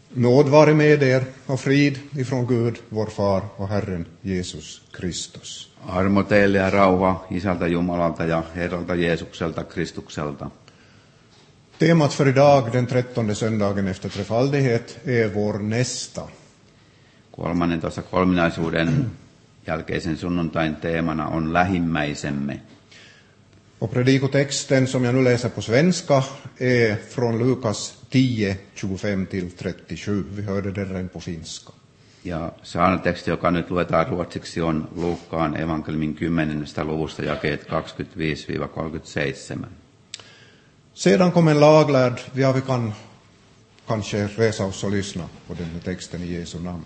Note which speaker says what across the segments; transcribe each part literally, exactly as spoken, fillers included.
Speaker 1: Nåd vare med er och frid ifrån Gud, vår far och Herren Jesus Kristus.
Speaker 2: Armo teille ja rauha Isältä Jumalalta ja Herralta Jeesukselta Kristukselta.
Speaker 1: Temat för idag, den trettonde söndagen efter trefaldighet, är vår nästa.
Speaker 2: kolmannentoista kolminaisuuden jälkeisen sunnuntain teemana on lähimmäisemme.
Speaker 1: Och predikotexten som jag nu läser på svenska är från Lukas tio, tjugofem till trettiosju. Vi hörde det redan på finska.
Speaker 2: Ja saarnateksti, joka nyt luetaan ruotsiksi, on Luukkaan evankeliumin kymmenennestä luvusta jakeet kaksikymmentäviisi kolmekymmentäseitsemän.
Speaker 1: Sedan kom en laglärd, ja vi kan kanske resa oss och lyssna på den här texten i Jesu namn.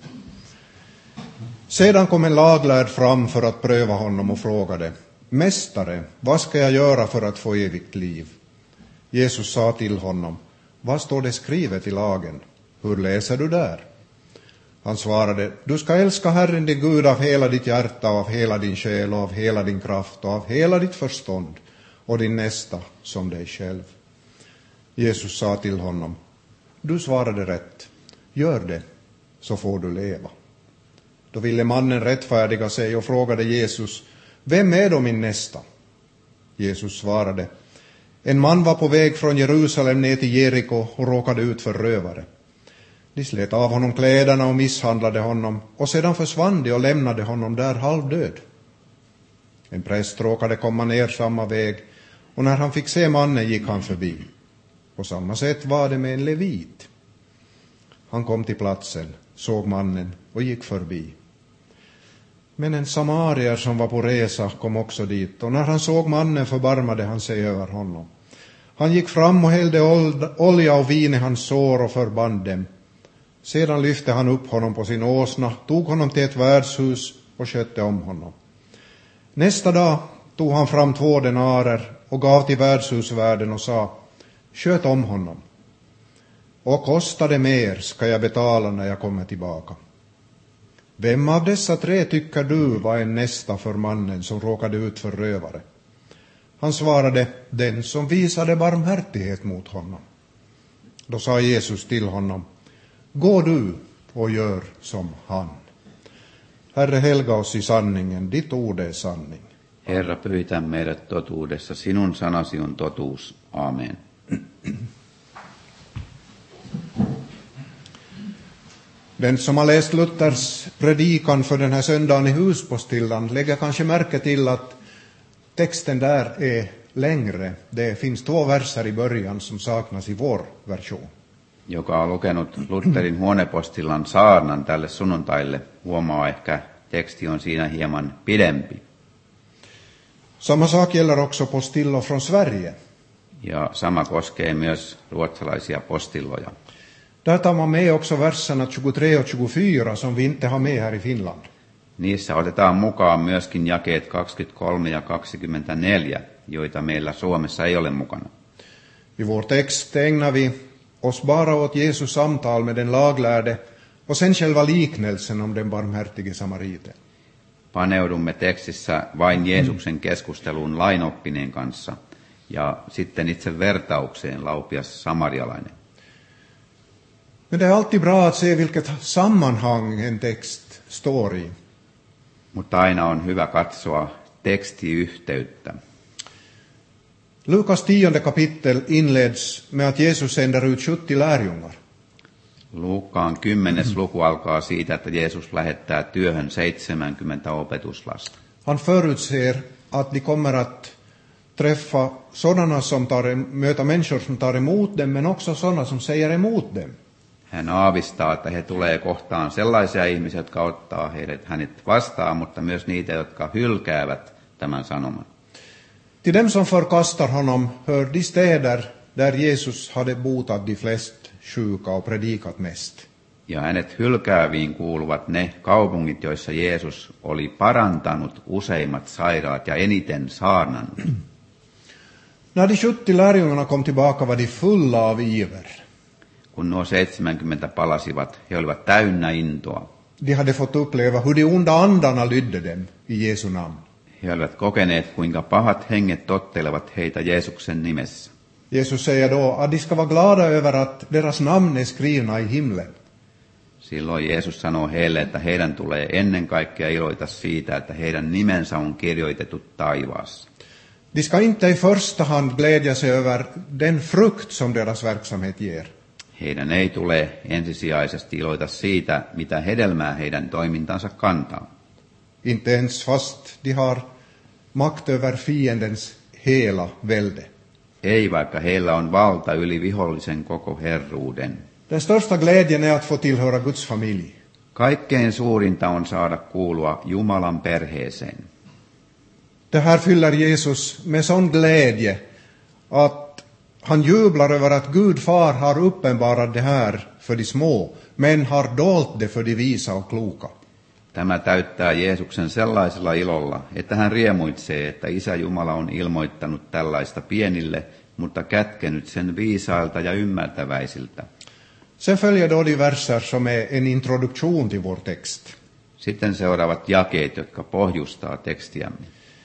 Speaker 1: Sedan kom en laglärd fram för att pröva honom och frågade: Mästare, vad ska jag göra för att få evigt liv? Jesus sa till honom: Vad står det skrivet i lagen? Hur läser du där? Han svarade: Du ska älska Herren din Gud av hela ditt hjärta, av hela din själ och av hela din kraft och av hela ditt förstånd, och din nästa som dig själv. Jesus sa till honom: Du svarade rätt. Gör det, så får du leva. Då ville mannen rättfärdiga sig och frågade Jesus: Vem är då min nästa? Jesus svarade: En man var på väg från Jerusalem ner till Jeriko och råkade ut för rövare. De slet av honom kläderna och misshandlade honom, och sedan försvann de och lämnade honom där halvdöd. En präst råkade komma ner samma väg, och när han fick se mannen gick han förbi. På samma sätt var det med en levit. Han kom till platsen, såg mannen och gick förbi. Men en samarier som var på resa kom också dit, och när han såg mannen förbarmade han sig över honom. Han gick fram och hällde olja och vin i hans sår och förband dem. Sedan lyfte han upp honom på sin åsna, tog honom till ett värdshus och skötte om honom. Nästa dag tog han fram två denarer och gav till värdshusvärden och sa: Sköt om honom. Och kostade mer ska jag betala när jag kommer tillbaka. Vem av dessa tre tycker du var en nästa för mannen som råkade ut för rövare? Han svarade: Den som visade barmhärtighet mot honom. Då sa Jesus till honom: Gå du och gör som han. Herre, helga oss i sanningen, ditt ord är sanning.
Speaker 2: Herra, pyytä meidät totuudessa, sinun sanasi on totuus. Amen.
Speaker 1: Den som har läst Luthers predikan för den här söndagen i Huspostillan lägger kanske märke till att texten där är längre. Det finns två verser i början som saknas i vår version.
Speaker 2: Joka on lukenut Lutherin huonepostillan saarnan tälle sunnuntaille, huomaa ehkä teksti on siinä hieman pidempi.
Speaker 1: Samma sak gäller också postillor från Sverige.
Speaker 2: Ja sama koskee myös ruotsalaisia postilloja.
Speaker 1: Där tar man med också verserna tjugotre och tjugofyra som vi inte har med här i Finland.
Speaker 2: Niissä otetaan mukaan myöskin jakeet kaksikymmentäkolme ja kaksikymmentäneljä, joita meillä Suomessa ei ole mukana.
Speaker 1: I vår text ägnar vi oss bara åt Jesus samtal med den laglärde och sen själva liknelsen om den barmhärtige samariten.
Speaker 2: Paneudumme tekstissä vain Jeesuksen keskusteluun lainoppineen kanssa ja sitten itse vertaukseen laupias samarialainen.
Speaker 1: Men det är alltid bra att se vilket sammanhang en text står i.
Speaker 2: Mutta aina on hyvä katsoa tekstiyhteyttä.
Speaker 1: Lukas tionde kapitel inleds med att Jesus sänder ut sjuttio lärjungar.
Speaker 2: Luukkaan kymmenes luku alkaa siitä, että Jeesus lähettää työhön seitsemänkymmentä opetuslasta.
Speaker 1: Han förutser att de kommer att träffa sådana som tar, möta människor som tar emot dem, men också sådana som säger emot dem.
Speaker 2: Hän aavistaa, että he tulee kohtaan sellaisia ihmisiä, jotka ottaa heidät, hänet vastaan, mutta myös niitä, jotka hylkäävät tämän sanoman.
Speaker 1: Till dem som förkastar honom hör de städer där Jesus hade botat de flest sjuka och predikat mest.
Speaker 2: Ja hänet hylkääviin kuuluvat ne kaupungit, joissa Jeesus oli parantanut useimmat sairaat ja eniten saarnannut.
Speaker 1: När de sjuttio lärjungarna kom tillbaka var de fulla av iver.
Speaker 2: Kun nuo seitsemänkymmentä palasivat, he olivat täynnä intoa.
Speaker 1: De hade fått uppleva hur de onda andarna lydde dem i Jesu namn.
Speaker 2: He olivat kokeneet, kuinka pahat henget tottelevat heitä Jeesuksen nimessä.
Speaker 1: Jesus säger då att de ska vara glada över att deras namn är skrivna i himlen.
Speaker 2: Silloin Jeesus sanoo heille, että heidän tulee ennen kaikkea iloita siitä, että heidän nimensä on kirjoitettu taivaassa.
Speaker 1: De ska inte i första hand glädja sig över den frukt som deras verksamhet ger.
Speaker 2: Heidän ei tule ensisijaisesti iloita siitä, mitä hedelmää heidän toimintansa kantaa.
Speaker 1: Inte ens fast de har makt över fiendens hela välde.
Speaker 2: Ei, vaikka heillä on valta yli vihollisen koko herruuden.
Speaker 1: Den största glädjen är att få tillhöra Guds familj.
Speaker 2: Kaikkein suurinta on saada kuulua Jumalan perheeseen.
Speaker 1: Det här fyller Jesus med sån glädje att han jublar över att Gud far har uppenbarat det här för de små, men har dolt det för de visa och kloka.
Speaker 2: Tämä täyttää Jeesuksen sellaisella ilolla, että hän riemuitsee, että Isä Jumala on ilmoittanut tällaista pienille, mutta kätkenyt sen viisailta ja ymmärtäväisiltä.
Speaker 1: Sen följer då de verser som är en introduktion till vår text.
Speaker 2: Sitten seuraavat jakeet, jotka pohjustaa tekstiämme.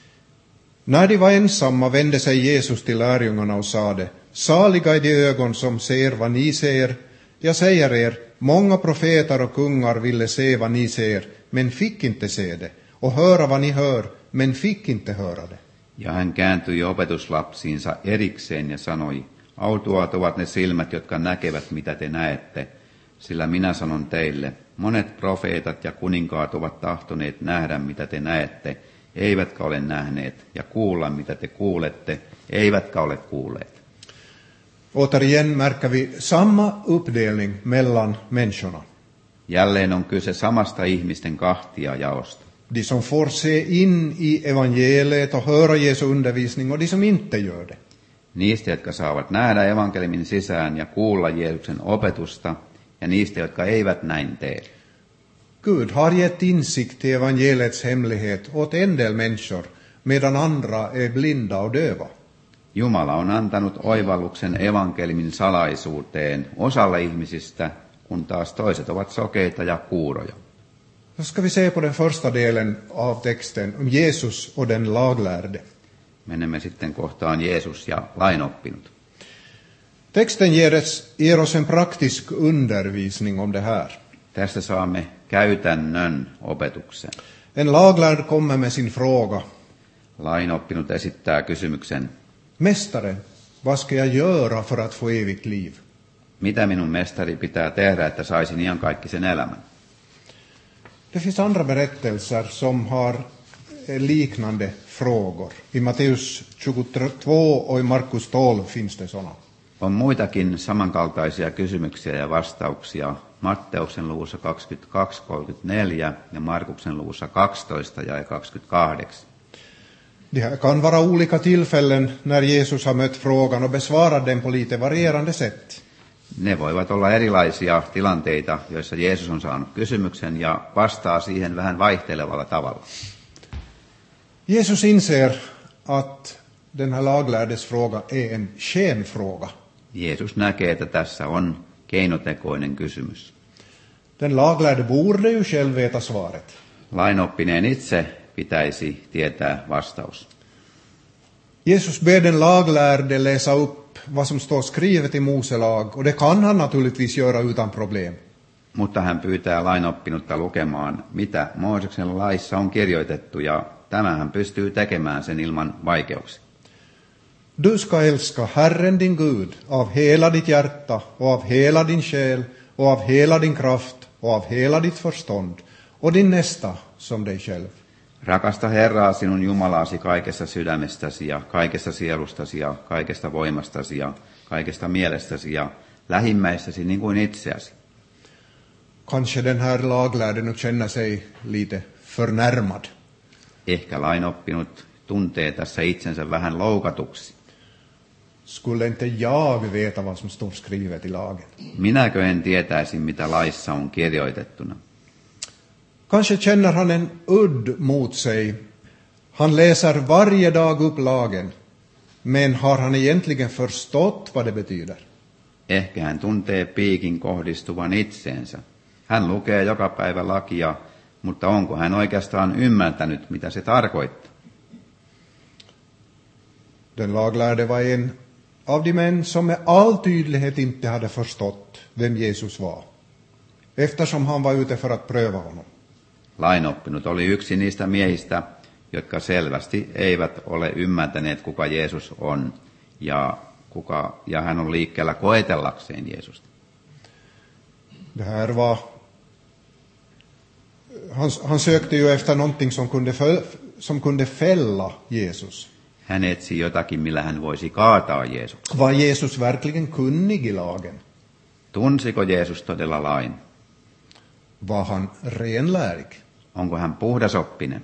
Speaker 1: När de var ensamma vände sig Jesus till lärjungarna och sade: Saliga är de ögon som ser vad ni ser. Jag säger er, många profeter och kungar ville se vad ni ser, men fick inte se det, och höra vad ni hör, men fick inte höra det.
Speaker 2: Ja hän kääntyi opetuslapsiinsa erikseen ja sanoi: Autuaat ovat ne silmät, jotka näkevät, mitä te näette, sillä minä sanon teille, monet profeetat ja kuninkaat ovat tahtoneet nähdä, mitä te näette, eivätkä ole nähneet, ja kuulla, mitä te kuulette, eivätkä ole kuulleet.
Speaker 1: Återigen märker vi samma uppdelning mellan människorna.
Speaker 2: Jälleen on kyse samasta ihmisten kahtia jaosta.
Speaker 1: De som får se in i evangeliet och höra Jesu undervisning, och de som inte gör det.
Speaker 2: Niistä, jotka saavat nähdä evankeliumin sisään ja kuulla Jeesuksen opetusta, ja niistä, jotka eivät näin tee.
Speaker 1: Gud har gett insikt i evangeliets hemlighet åt en del människor, medan andra är blinda och döva.
Speaker 2: Jumala on antanut oivalluksen evankeliumin salaisuuteen osalle ihmisistä, kun taas toiset ovat sokeita ja kuuroja.
Speaker 1: Så ska vi se på den första delen av texten om Jesus och den laglärde.
Speaker 2: Menemme sitten kohtaan Jeesus ja lainoppinut.
Speaker 1: Texten ger oss, ger oss en praktisk undervisning om det här.
Speaker 2: Tästä saamme käytännön opetuksen.
Speaker 1: En laglärd kommer med sin fråga.
Speaker 2: Lainoppinut esittää kysymyksen:
Speaker 1: Mästare, vad ska jag göra för att få evigt liv?
Speaker 2: Mitä minun mestari pitää tehdä, että saisin iankaikkisen elämän?
Speaker 1: Det finns andra berättelser som har liknande frågor. I Matteus tjugotvå och i Markus tolv finns det sådana.
Speaker 2: On muitakin samankaltaisia kysymyksiä ja vastauksia Matteuksen luvussa kaksikymmentäkaksi kolmekymmentäneljä ja Markuksen luvussa kaksitoista ja kaksikymmentäkahdeksan.
Speaker 1: Det här kan vara olika tillfällen när Jesus har mött frågan och besvarat den på lite varierande sätt.
Speaker 2: Ne voivat olla erilaisia tilanteita, joissa Jeesus on saanut kysymyksen ja vastaa siihen vähän vaihtelevalla tavalla.
Speaker 1: Jesus inser att den här laglärdes fråga är en skenfråga.
Speaker 2: Jeesus näkee, että tässä on keinotekoinen kysymys.
Speaker 1: Den laglärde borde ju själv veta svaret.
Speaker 2: Lainoppineen itse pitäisi tietää vastaus.
Speaker 1: Jesus ber den laglärde läsa upp vad som står skrivet i Mose lag, och det kan han naturligtvis göra utan problem.
Speaker 2: Mutta hän pyytää lainoppinutta lukemaan, mitä Mooseksen laissa on kirjoitettu, ja tämä hän pystyy tekemään sen ilman vaikeuksia.
Speaker 1: Du ska älska Herren din Gud av hela ditt hjärta och av hela din själ och av hela din kraft och av hela ditt förstånd och din nästa som dig själv.
Speaker 2: Rakasta Herraa sinun Jumalaasi kaikessa sydämestäsi ja kaikesta sielustasi ja kaikesta voimastasi ja kaikesta mielestäsi ja lähimmäistäsi niin kuin itseäsi.
Speaker 1: Kanske den här laglärde nu känner sig lite förnärmad.
Speaker 2: Ehkä lainoppinut tuntee tässä itsensä vähän loukatuksi.
Speaker 1: Skulle inte jag veta vad som står skrivet i lagen?
Speaker 2: Minäkö en tietäisi, mitä laissa on kirjoitettuna?
Speaker 1: Kanske känner han en udd mot sig. Han läser varje dag upp lagen, men har han egentligen förstått vad det betyder?
Speaker 2: Ehkä hän tuntee piikin kohdistuvan itseensä. Hän lukee joka päivä lakia, mutta onko hän oikeastaan ymmärtänyt, mitä se tarkoittaa?
Speaker 1: Den laglärde var en av de män som med all tydlighet inte hade förstått vem Jesus var. eftersom han var ute för att pröva honom.
Speaker 2: Lainoppinut oli yksi niistä miehistä, jotka selvästi eivät ole ymmärtäneet, kuka Jeesus on, ja, kuka, ja hän on liikkeellä koetellakseen Jeesusta.
Speaker 1: Det här var, han, han sökte ju efter någonting som kunde, föl, som kunde fälla Jesus.
Speaker 2: Hän etsi jotakin, millä hän voisi kaataa Jeesuksen.
Speaker 1: Var Jesus verkligen kunnig i lagen?
Speaker 2: Tunsiko Jeesus todella lain?
Speaker 1: Var han renlärig?
Speaker 2: Onko hän puhdasoppinen?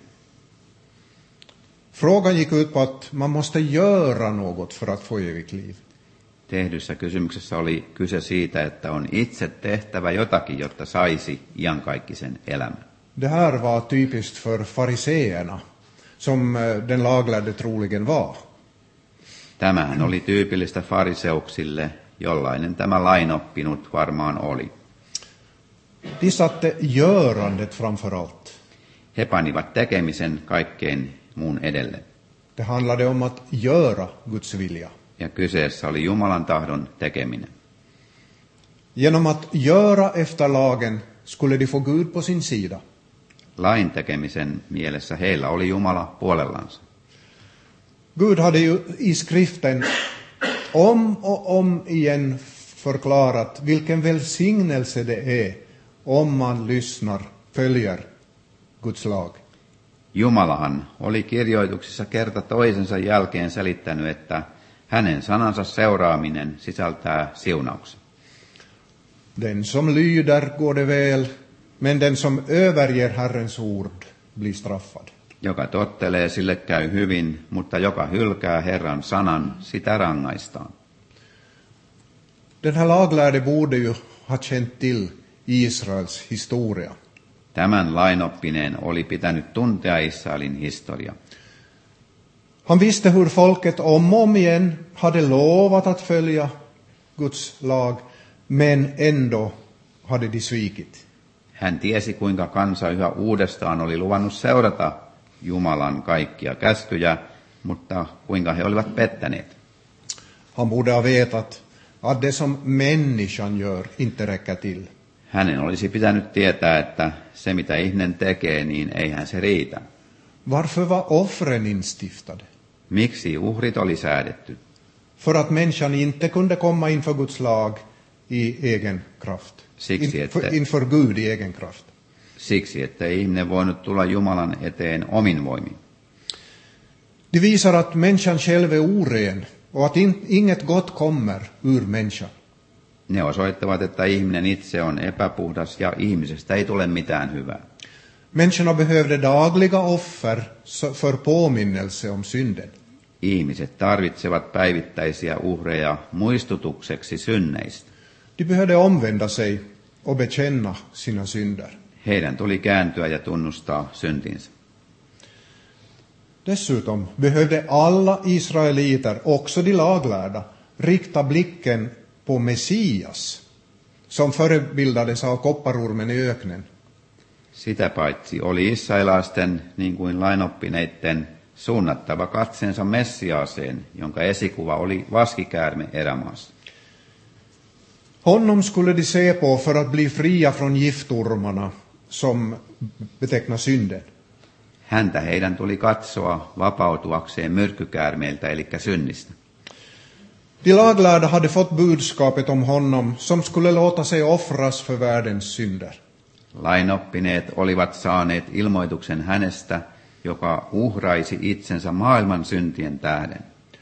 Speaker 1: Frågan gick ut på att man måste göra något för att få evigt liv.
Speaker 2: Tehdyssä kysymyksessä oli kyse siitä, että on itse tehtävä jotakin, jotta saisi iankaikkisen elämän.
Speaker 1: Det här var typiskt för fariseerna, som den laglärde troligen var.
Speaker 2: Tämähän oli tyypillistä fariseuksille, jollainen tämä lainoppinut varmaan oli.
Speaker 1: De satte görandet framför allt.
Speaker 2: He panivat tekemisen kaikkein muun edelle.
Speaker 1: Det handlade om att göra Guds vilja.
Speaker 2: Ja kyseessä oli Jumalan tahdon tekeminen.
Speaker 1: Genom att göra efter lagen skulle de få Gud på sin sida.
Speaker 2: Lain tekemisen mielessä heillä oli Jumala puolellansa.
Speaker 1: Gud hade ju i skriften om och om igen förklarat vilken välsignelse det är om man lyssnar, följer Guds lag.
Speaker 2: Jumalahan oli kirjoituksissa kerta toisensa jälkeen selittänyt, että hänen sanansa seuraaminen sisältää siunauksen.
Speaker 1: Den som lyder går det väl, men den som överger Herrens ord blir straffad.
Speaker 2: Joka tottelee, sille käy hyvin, mutta joka hylkää Herran sanan, sitä rangaistaan.
Speaker 1: Den här laglärde borde ju ha känt till Israels historia.
Speaker 2: Tämän lainoppineen oli pitänyt tuntea Israelin historia.
Speaker 1: Han visste hur folket om och om igen hade lovat att följa Guds lag, men ändå hade de svikit.
Speaker 2: Hän tiesi, kuinka kansa yhä uudestaan oli luvannut seurata Jumalan kaikkia käskyjä, mutta kuinka he olivat pettäneet.
Speaker 1: Han borde ha vetat att det som människan gör inte räcker till.
Speaker 2: Hänen olisi pitänyt tietää, että se mitä ihminen tekee, niin eihän se riitä.
Speaker 1: Varför var offren instiftade?
Speaker 2: Miksi uhrit oli säädetty?
Speaker 1: För att människan inte kunde komma inför Guds lag i egen kraft.
Speaker 2: Siksi, että,
Speaker 1: inför, inför Gud i egen kraft.
Speaker 2: Siksi, että ihminen voinut tulla Jumalan eteen omin voimin.
Speaker 1: Det visar att människan själv är oren och att in, inget gott kommer ur människan.
Speaker 2: Ne osoittavat, että ihminen itse on epäpuhdas ja ihmisestä ei tule mitään hyvää.
Speaker 1: Människorna behövde dagliga offer för påminnelse om synden.
Speaker 2: Ihmiset tarvitsevat päivittäisiä uhreja muistutukseksi synneistä.
Speaker 1: De behövde omvända sig och bekänna sina synder.
Speaker 2: Heidän tuli kääntyä ja tunnustaa syntinsä.
Speaker 1: Dessutom behövde alla israeliter, också de laglärda, rikta blicken på Messias, som förebildades av kopparormen i öknen.
Speaker 2: Sitä paitsi oli israelaisten, niin kuin lainoppineiden, suunnattava katseensa Messiaaseen, jonka esikuva oli vaskikäärme erämaassa.
Speaker 1: Honom skulle de se på för att bli fria från giftormarna som betecknar synden.
Speaker 2: Häntä heidän tuli katsoa vapautuakseen myrkkykäärmeiltä, eli synnistä.
Speaker 1: De laglärda hade fått budskapet om honom som skulle låta sig offras för världens synder.
Speaker 2: Lainoppineet olivat saaneet ilmoituksen hänestä, joka uhraisi itsensä maailman syntien tähden.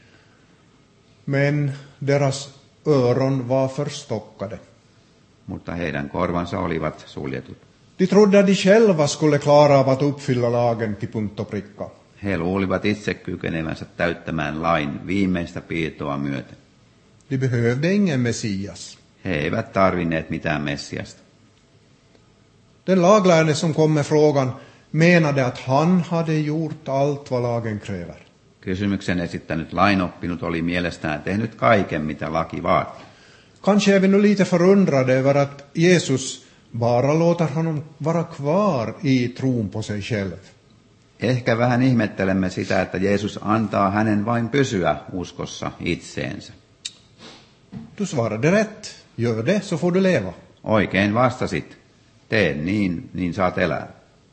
Speaker 1: Men deras öron var förstockade.
Speaker 2: Mutta heidän korvansa olivat suljetut.
Speaker 1: De trodde att de själva skulle klara av att uppfylla lagen till punkt och pricka.
Speaker 2: He luulivat itse kykenevänsä täyttämään lain viimeistä piirtoa myöten.
Speaker 1: De behövde ingen Messias.
Speaker 2: He eivät tarvinneet mitään Messiasta.
Speaker 1: Den laglärde som kom med frågan menade att han hade gjort allt vad lagen kräver.
Speaker 2: Kysymyksen esittänyt lainoppinut oli mielestään tehnyt kaiken, mitä laki vaatii.
Speaker 1: Kanske är vi nu lite förundrade över att Jesus bara låter honom vara kvar i tron på sig själv.
Speaker 2: Ehkä vähän ihmettelemme sitä, että Jeesus antaa hänen vain pysyä uskossa itseensä.
Speaker 1: Du svarade rätt. Gör det så får du leva.
Speaker 2: Oikein vastasit. Tee niin, niin saat elää.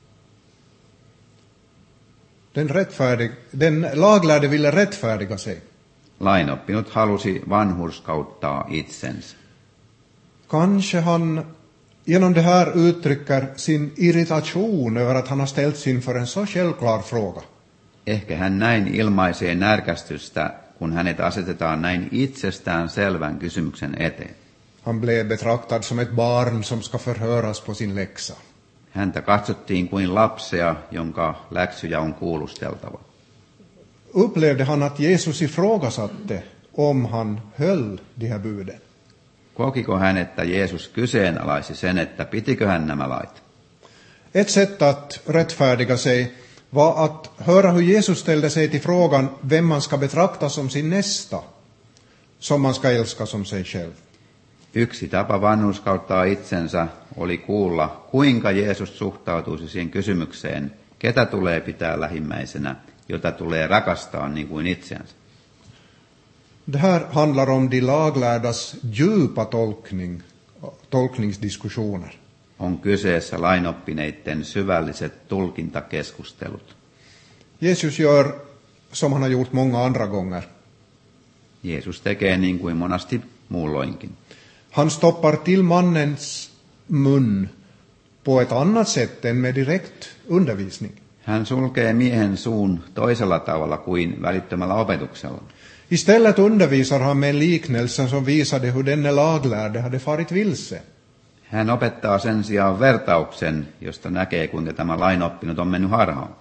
Speaker 1: Den, rättfärdig, den laglärde ville rättfärdiga sig.
Speaker 2: Lainoppinut halusi vanhurskauttaa itsensä.
Speaker 1: Kanske han genom det här uttrycker sin irritation över att han har ställts inför en så självklar fråga.
Speaker 2: Ehkä hän näin ilmaisee närkästystä, kun hänet asetetaan näin itsestään selvän kysymyksen eteen.
Speaker 1: Han blev betraktad som ett barn som ska förhöras på sin läxa.
Speaker 2: Häntä katsottiin kuin lapsea, jonka läksyjä on kuulusteltava.
Speaker 1: Upplevde han att Jesus ifrågasatte om han höll de här buden?
Speaker 2: Kokiko hän, että Jeesus kyseenalaisi sen, että pitikö hän nämä lait?
Speaker 1: Ett sätt att rättfärdiga sig var att höra hur Jesus ställde sig till frågan vem man ska betrakta som sin nästa, som man ska älska som sig själv.
Speaker 2: Yksi tapa vanhurskauttaa itsensä oli kuulla, kuinka Jeesus suhtautuisi siihen kysymykseen, ketä tulee pitää lähimmäisenä, jota tulee rakastaa niin kuin itseänsä.
Speaker 1: Det här handlar om de laglärdas djupa tolkning, tolkningsdiskussioner.
Speaker 2: On kyseessä lainoppineiden syvälliset tulkintakeskustelut.
Speaker 1: Jesus gör som han har gjort många andra gånger.
Speaker 2: Jeesus tekee niin kuin monasti muulloinkin.
Speaker 1: Han stoppar till mannens mun på ett annat sätt än med direkt undervisning.
Speaker 2: Hän sulkee miehen suun toisella tavalla kuin välittömällä opetuksella.
Speaker 1: Istället undervisar han med en liknelse som visade hur denne laglärde hade farit vilse.
Speaker 2: Hän opettaa sen sijaan vertauksen, josta näkee, kuinka tämä lainoppinut on mennyt harhaan.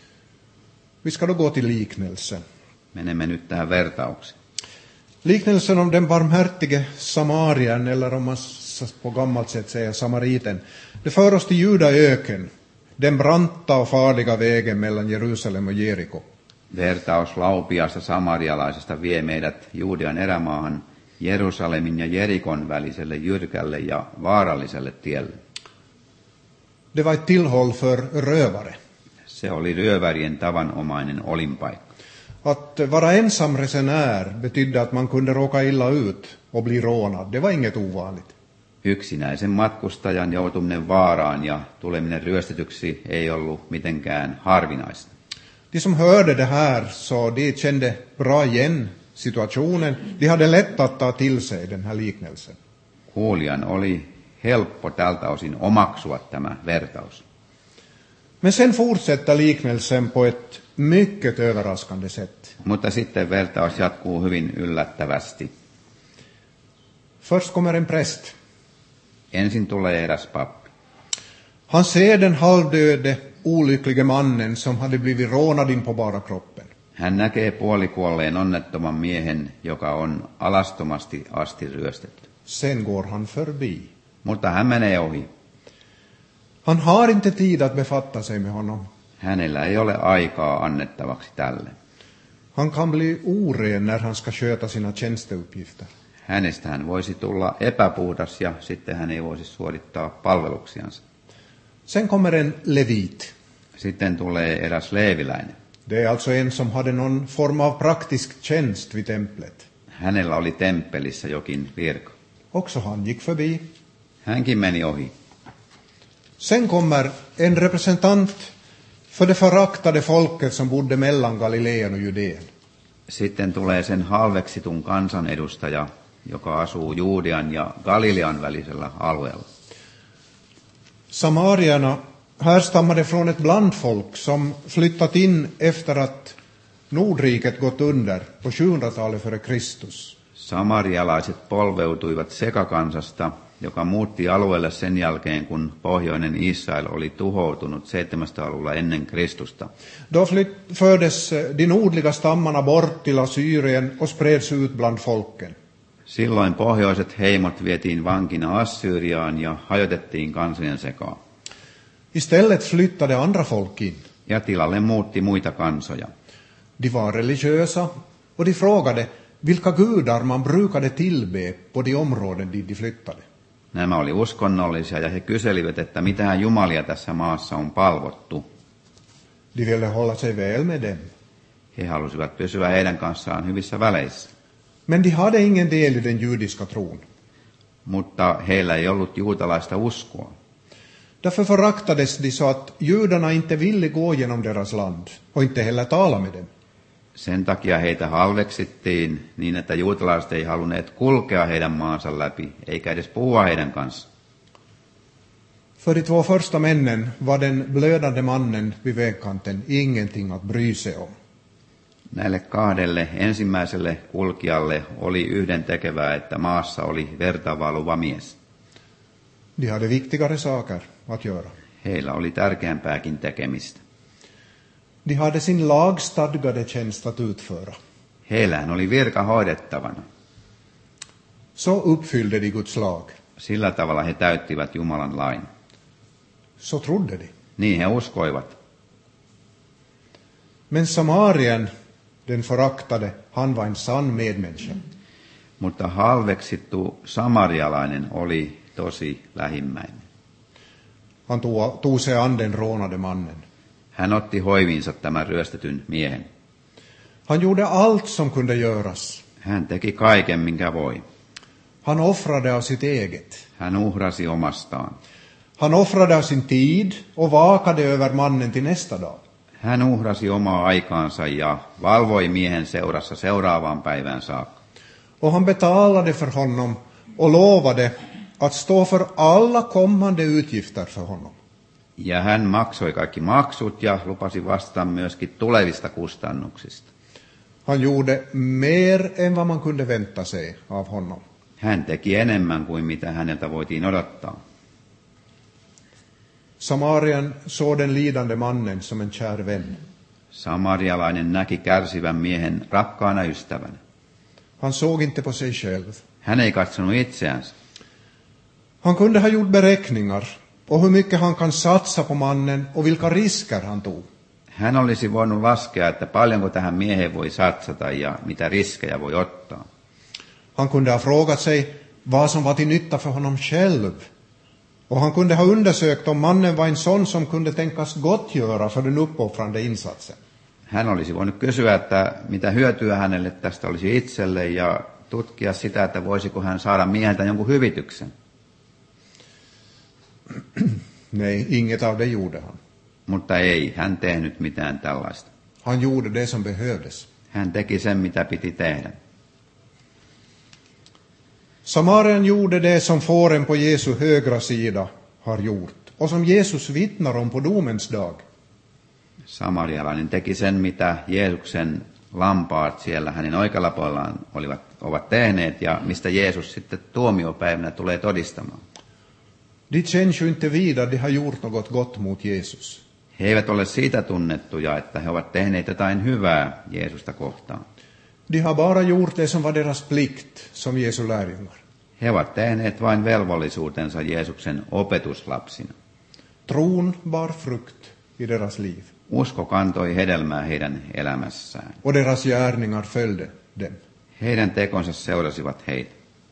Speaker 1: Vi ska då gå till liknelsen.
Speaker 2: Menemme nyt tähän vertaukseen.
Speaker 1: Liknelsen om den barmhärtige samarien, eller om man på gammalt sätt säger samariten, det för oss till Judaöken, den branta och farliga vägen mellan Jerusalem och Jeriko.
Speaker 2: Vertaus laupiasta samarialaisesta vie meidät Juudean erämaahan Jerusalemin ja Jerikon väliselle jyrkälle ja vaaralliselle tielle.
Speaker 1: Det var ett tillhåll för rövare.
Speaker 2: Se oli ryövärien tavanomainen olinpaikka.
Speaker 1: Att vara ensam resenär betydde att man kunde råka illa ut och bli rånad. Det var inget ovanligt.
Speaker 2: Yksinäisen matkustajan joutuminen vaaraan ja tuleminen ryöstetyksi ei ollut mitenkään harvinaista.
Speaker 1: De som hörde det här så de kände bra igen situationen. De hade lätt att ta till sig den här liknelsen.
Speaker 2: Kuulijan oli helppo tältä osin omaksua tämä vertaus.
Speaker 1: Men sen fortsätter liknelsen på ett mycket överraskande sätt.
Speaker 2: Mutta sitten vertaus jatkuu hyvin yllättävästi.
Speaker 1: Först kommer en präst.
Speaker 2: Ensin tulee eräs pappi.
Speaker 1: Han ser den halvdöde, olycklige mannen som hade blivit rånad in på bara kroppen.
Speaker 2: Hän näkee puolikuolleen onnettoman miehen, joka on alastomasti asti ryöstetty.
Speaker 1: Sen går han förbi.
Speaker 2: Mutta hän menee ohi.
Speaker 1: Han har inte tid att befatta sig med honom.
Speaker 2: Hänellä ei ole aikaa annettavaksi tälle.
Speaker 1: Han kan bli oren när han ska sköta sina tjänsteuppgifter.
Speaker 2: Hänestä hän voisi tulla epäpuhdas ja sitten hän ei voisi suorittaa palveluksiansa.
Speaker 1: Sen kommer en levit.
Speaker 2: Sitten tulee eräs leeviläinen.
Speaker 1: Det är alltså en som hade någon form av praktisk tjänst vid templet.
Speaker 2: Hänellä oli temppelissä jokin virka.
Speaker 1: Också han gick förbi.
Speaker 2: Hänkin meni ohi.
Speaker 1: Sen kommer en representant för det föraktade folket som bodde mellan Galileen och Judeen.
Speaker 2: Sitten tulee sen halveksitun kansan edustaja, joka asuu Juudean ja Galilean välisellä alueella.
Speaker 1: Samarierna härstammade från ett blandfolk som flyttat in efter att Nordriket gått under på sjuhundratalet före Kristus.
Speaker 2: Samarialaiset polveutuivat sekakansasta, joka muutti alueelle sen jälkeen, kun pohjoinen Israel oli tuhoutunut seitsemänsataaluvulla ennen Kristusta.
Speaker 1: Då fördes de nordliga stammarna bort till Assyrien och spreds ut bland folken.
Speaker 2: Silloin pohjoiset heimot vietiin vankina Assyriaan ja hajotettiin kansojen sekaan.
Speaker 1: Istället flyttade andra folk in.
Speaker 2: Ja tilalle muutti muita kansoja.
Speaker 1: De var religiösa och de frågade vilka gudar man brukade tillbe på de områden dit de flyttade.
Speaker 2: Nämä oli uskonnollisia ja he kyselivät, että mitähän jumalia tässä maassa on palvottu.
Speaker 1: De ville hålla sig väl med dem.
Speaker 2: He halusivat pysyä heidän kanssaan hyvissä väleissä.
Speaker 1: Men de hade ingen del i den judiska tron.
Speaker 2: Mutta heillä ei ollut juutalaista uskoa.
Speaker 1: Därför föraktades de så att judarna inte ville gå genom deras land och inte heller tala med dem.
Speaker 2: Sen takia heitä halveksittiin niin, että juutalaiset ei halunneet kulkea heidän maansa läpi, eikä edes puhua heidän kanssa.
Speaker 1: För de två första männen var den blödande mannen vid vägkanten ingenting att bry sig om.
Speaker 2: Näille kahdelle ensimmäiselle kulkijalle oli yhden tekevää, että maassa oli verta valuva mies.
Speaker 1: De hade viktigare saker att göra.
Speaker 2: Heillä oli tärkeämpääkin tekemistä.
Speaker 1: De hade sin lagstadgade tjänst att utföra.
Speaker 2: Heillähän oli virka hoidettavana.
Speaker 1: Så uppfyllde de Guds lag.
Speaker 2: Sillä tavalla he täyttivät Jumalan lain.
Speaker 1: Så trodde de.
Speaker 2: Niin he uskoivat.
Speaker 1: Men Samarien, den föraktade, han var en sann medmänniska.
Speaker 2: Mutta halveksittu samarialainen oli tosi lähimmäinen.
Speaker 1: Han tog, tog sig an den rånade mannen.
Speaker 2: Hän otti hoiviinsa tämän ryöstetyn miehen.
Speaker 1: Han gjorde allt som kunde göras.
Speaker 2: Hän teki kaiken, minkä voi.
Speaker 1: Han offrade av sitt eget.
Speaker 2: Hän uhrasi omastaan.
Speaker 1: Han offrade av sin tid och vakade över mannen till nästa dag.
Speaker 2: Hän uhrasi omaa aikaansa ja valvoi miehen seurassa seuraavaan päivään saakka.
Speaker 1: Och han betalade för honom och lovade att stå för alla kommande utgifter för honom.
Speaker 2: Ja hän maksoi kaikki maksut ja lupasi vastata myöskin tulevista kustannuksista.
Speaker 1: Han gjorde mer än vad man kunde vänta sig av honom.
Speaker 2: Hän teki enemmän kuin mitä häneltä voitiin odottaa.
Speaker 1: Samarien såg den lidande mannen som en kär vän.
Speaker 2: Samarialainen näki kärsivän miehen rakkaana ystävänä.
Speaker 1: Han såg inte på sig själv.
Speaker 2: Hän ei katsonut itseänsä.
Speaker 1: Han kunde ha gjort beräkningar och hur mycket han kan satsa på mannen och vilka risker han tog.
Speaker 2: Hän olisi voinut laskea, että paljonko tähän mieheen voi satsata ja mitä riskejä voi ottaa.
Speaker 1: Han kunde ha frågat sig vad som var till nytta för honom själv. Och han kunde ha undersökt om mannen var en sån som kunde tänkas gottgöra för den uppoffrande insatsen.
Speaker 2: Hän olisi voinut kysyä, että mitä hyötyä hänelle tästä olisi itselle ja tutkia sitä, että voisiko hän saada mieheltä jonkun hyvityksen.
Speaker 1: Nej, inget av det gjorde han.
Speaker 2: Mutta ei, hän tehnyt mitään tällaista.
Speaker 1: Han gjorde det som behövdes.
Speaker 2: Hän teki sen, mitä piti tehdä.
Speaker 1: Samarien gjorde det som fåren på Jesu högra sida har gjort och som Jesus vittnar om på domens dag.
Speaker 2: Samarialainen teki sen, mitä Jeesuksen lampaat siellä hänen oikealla puolellaan olivat, ovat tehneet ja mistä Jeesus sitten tuomiopäivänä tulee todistamaan.
Speaker 1: De känns ju inte vid att de har gjort något gott mot Jesus.
Speaker 2: He eivät ole siitä tunnettuja, että he ovat tehneet jotain hyvää Jeesusta kohtaan.
Speaker 1: De har bara gjort det som var deras plikt som Jesu lärjungar.
Speaker 2: He ovat tehneet vain velvollisuutensa Jeesuksen opetuslapsina.
Speaker 1: Tron bar frukt i deras liv.
Speaker 2: Usko kantoi hedelmää heidän elämässään.
Speaker 1: Och deras gärningar följde dem.
Speaker 2: Heidän tekonsa seurasivat heitä.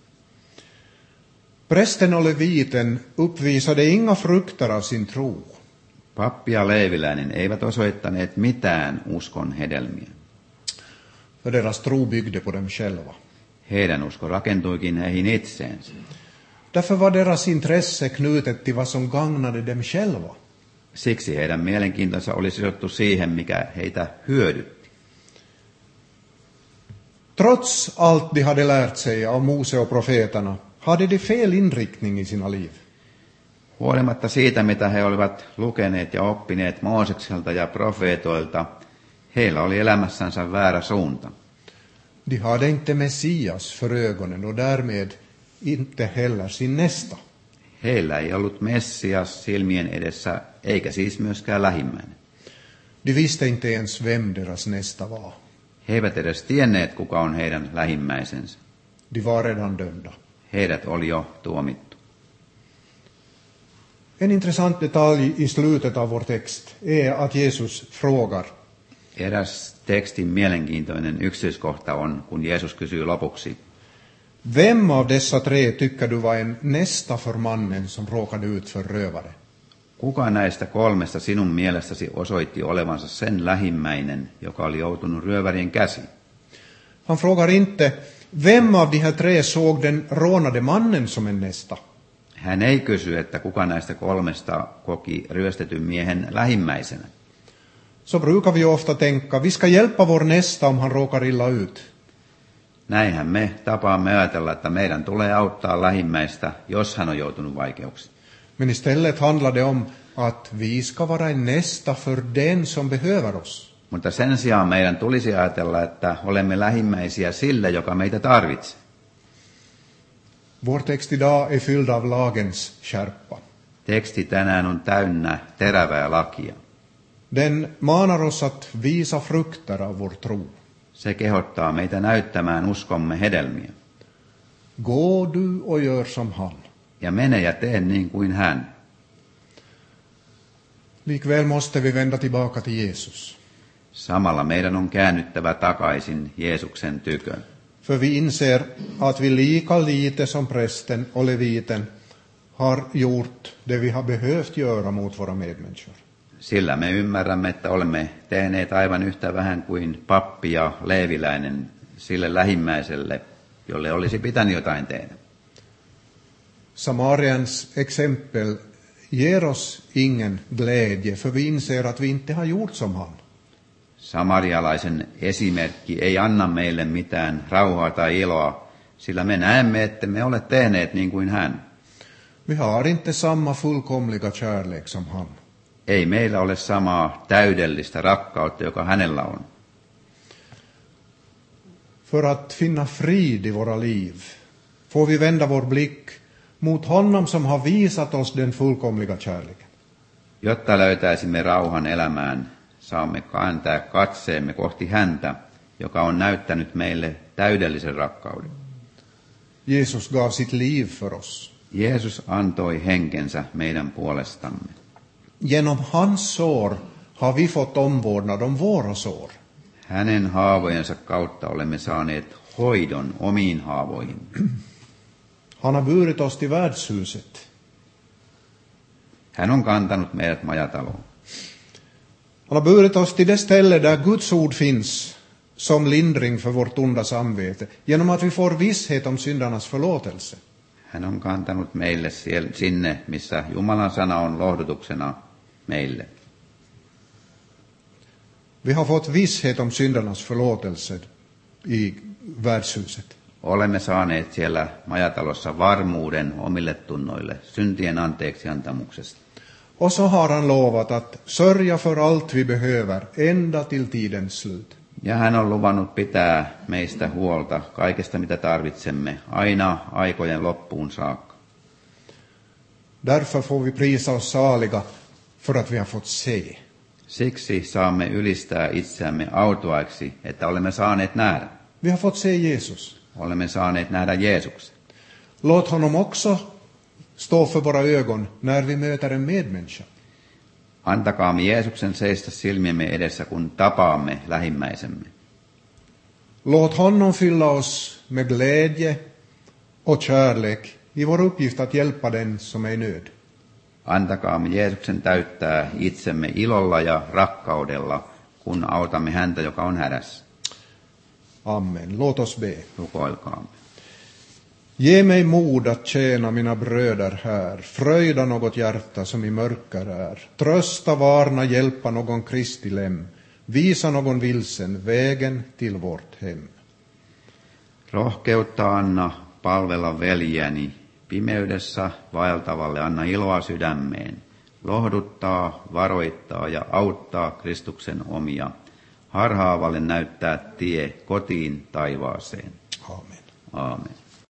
Speaker 1: Prästen och leviten uppvisade inga frukter av sin tro.
Speaker 2: Pappi ja leeviläinen eivät osoittaneet mitään uskon hedelmiä.
Speaker 1: För deras tro byggde på dem själva.
Speaker 2: Heidän usko rakentuikin heihin itseensä.
Speaker 1: Därför var deras intresse knutet till vad som gagnade dem själva.
Speaker 2: Siksi heidän mielenkiintonsa oli sidottu siihen, mikä heitä hyödytti.
Speaker 1: Trots allt de hade lärt sig av Mose och profeterna hade de fel inriktning i sina liv.
Speaker 2: Huolimatta siitä, mitä he olivat lukeneet ja oppineet Moosekselta ja profeetoilta, heillä oli elämässänsä väärä suunta.
Speaker 1: De hade inte Messias för ögonen och därmed inte heller sin nästa.
Speaker 2: Heillä ei ollut Messias silmien edessä, eikä siis myöskään lähimmäinen.
Speaker 1: De visste inte ens vem deras nästa var.
Speaker 2: He eivät edes tienneet, kuka on heidän lähimmäisensä.
Speaker 1: De var redan dömda.
Speaker 2: Heidät oli jo tuomittu.
Speaker 1: En intressant detalj i slutet av vår text är att Jesus frågar:
Speaker 2: Eräs tekstin mielenkiintoinen yksityiskohta on, kun Jeesus kysyy lopuksi:
Speaker 1: Vem av dessa tre tycker du var en nästa för mannen som råkade ut för rövare?
Speaker 2: Kuka näistä kolmesta sinun mielestäsi osoitti olevansa sen lähimmäinen, joka oli joutunut ryövärien käsiin?
Speaker 1: Han frågar inte: Vem av de här tre såg den rånade mannen som en nästa?
Speaker 2: Hän ei kysy, että kuka näistä kolmesta koki ryöstetyn miehen lähimmäisenä.
Speaker 1: Så brukar vi ofta tänka, vi ska hjälpa vår nästa om han råkar illa ut.
Speaker 2: Näinhän me tapaamme ajatella, että meidän tulee auttaa lähimmäistä, jos hän on joutunut vaikeuksiin.
Speaker 1: Men istället handlar det om att vi ska vara en nästa för den som behöver oss.
Speaker 2: Mutta sen sijaan meidän tulisi ajatella, että olemme lähimmäisiä sille, joka meitä tarvitsee.
Speaker 1: Vår text idag är fylld av lagens skärpa.
Speaker 2: Teksti tänään on täynnä terävää lakia.
Speaker 1: Den manar oss att visa frukter av vår tro.
Speaker 2: Se kehottaa meitä näyttämään uskomme hedelmiä.
Speaker 1: Gå du och gör som han.
Speaker 2: Ja mene ja tee niin kuin hän.
Speaker 1: Likväl måste vi vända tillbaka till Jesus.
Speaker 2: Samalla meidän on käännyttävä takaisin Jeesuksen tykön.
Speaker 1: För vi inser att vi lika lite som prästen och leviten har gjort det vi har behövt göra mot våra medmänniskor.
Speaker 2: Sillä me ymmärrämme, että olemme tehneet aivan yhtä vähän kuin pappi ja leeviläinen sille lähimmäiselle, jolle olisi pitänyt jotain tehdä.
Speaker 1: Samariens exempel ger oss ingen glädje, för vi inser att vi inte har gjort som han.
Speaker 2: Samarialaisen esimerkki ei anna meille mitään rauhaa tai iloa, sillä me näemme, että me ole tehneet niin kuin hän.
Speaker 1: Vi har inte samma fullkomliga kärlek som han.
Speaker 2: Ei meillä ole samaa täydellistä rakkautta, joka hänellä on.
Speaker 1: För att finna frid i våra liv får vi vända vår blick mot honom som har visat oss den fullkomliga kärleken.
Speaker 2: Jotta löytäisimme rauhan elämään, saamme kääntää katseemme kohti häntä, joka on näyttänyt meille täydellisen rakkauden.
Speaker 1: Jesus gav sitt liv för oss.
Speaker 2: Jeesus antoi henkensä meidän puolestamme.
Speaker 1: Genom hans sår har vi fått omvårdnad om våra sår.
Speaker 2: Hänen haavojensa kautta olemme saaneet hoidon omiin haavoihin.
Speaker 1: Han har burit oss till värdshuset.
Speaker 2: Hän on kantanut meidät majataloon.
Speaker 1: Han har burit oss till det ställe där Guds ord finns som lindring för vårt onda samvete, genom att vi får visshet om syndarnas förlåtelse.
Speaker 2: Hän on kantanut meille sinne, missä Jumalan sana on lohdutuksena meille.
Speaker 1: Vi har fått visshet om syndarnas förlåtelse i värdshuset.
Speaker 2: Olemme saaneet siellä majatalossa varmuuden omille tunnoille syntien anteeksiantamuksesta.
Speaker 1: Och så har han lovat att sörja för allt vi behöver ända till tidens slut.
Speaker 2: Ja hän on luvannut pitää meistä huolta kaikesta, mitä tarvitsemme, aina aikojen loppuun saakka.
Speaker 1: Därför får vi prisa oss saliga för att vi har fått se.
Speaker 2: Siksi saamme ylistää itseämme autuaiksi, että olemme saaneet nähdä.
Speaker 1: Vi har fått se Jesus.
Speaker 2: Olemme saaneet nähdä Jeesuksen.
Speaker 1: Låt honom också stå för våra ögon när vi möter en medmänniska.
Speaker 2: Antakaamme Jeesuksen seistä silmiemme edessä, kun tapaamme lähimmäisemme.
Speaker 1: Låt honom fylla oss med glädje och kärlek i vår uppgift att hjälpa den som är i nöd.
Speaker 2: Antakaamme Jeesuksen täyttää itsemme ilolla ja rakkaudella, kun autamme häntä, joka on hädässä.
Speaker 1: Amen. Låt oss be.
Speaker 2: Rukoilkaamme.
Speaker 1: Ge mig mod att tjäna mina bröder här, fröjda något hjärta som i mörker är, trösta, varna, hjälpa någon Kristi lem, visa någon vilsen vägen till vårt hem.
Speaker 2: Rohkeutta anna palvella veljäni, pimeydessä vaeltavalle anna iloa sydämeen, lohduttaa, varoittaa ja auttaa Kristuksen omia, harhaavalle näyttää tie kotiin taivaaseen.
Speaker 1: Amen.
Speaker 2: Aamen.